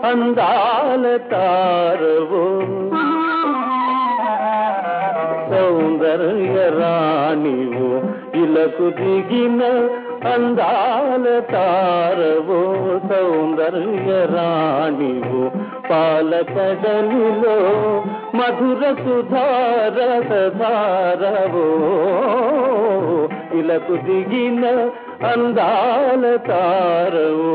అందాల తారవో సౌందర్య రాణివో ఇలకు దిగిన అందాల తారవో సౌందర్య రాణివో పాలకడలిలో మధుర సుధారసధారవో ఇలకు దిగిన అందాల తారవో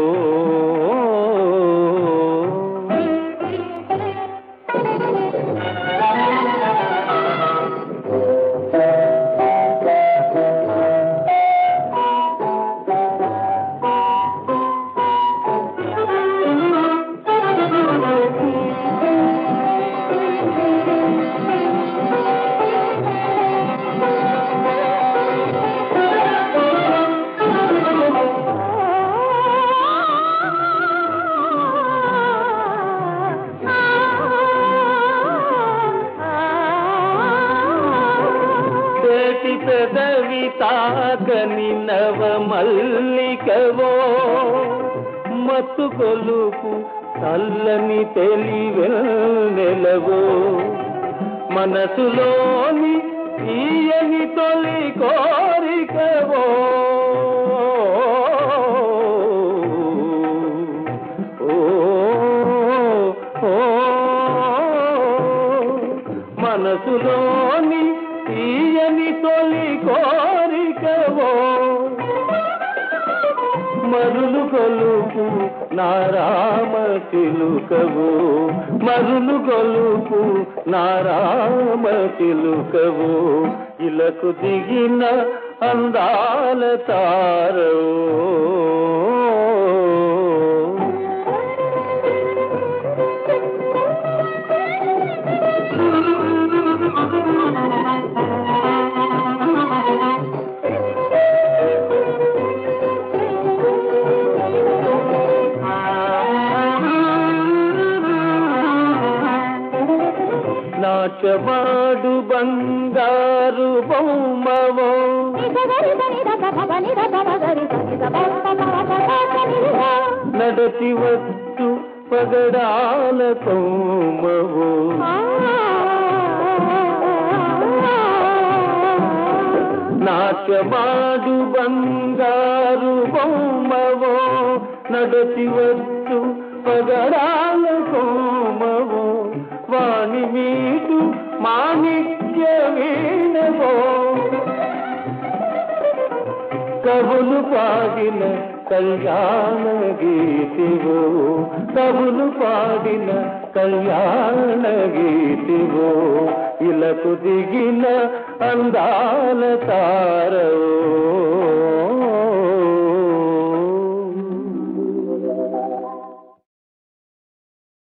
పెదవి తాకని నవ మల్లికవో మత్తు కొలుపు చల్లని తెలివెన్నెలవో మనసులోని తీయని తొలి కోరికవో మనసులోని తీయని తొలి కోరికవో మరులు కొలుపు నారామ చిలుకవో మరులు కొలుపు నారామ చిలుకవో ఇలకు దిగిన అందాల తారవో నాట్యమాడు బంగారు బొమ్మవో నడచి వచ్చు పగడాల కొమ్మవో నాట్యమాడు బంగారు బొమ్మవో నడచి వచ్చు పగడాల కొమ్మవో వాణి మీటు మాణిక్య వీణవో కవులు పాడిన కళ్యాణ గీతివో కవులు పాడిన కళ్యాణ గీతివో ఇలకు దిగిన అందాల తారవో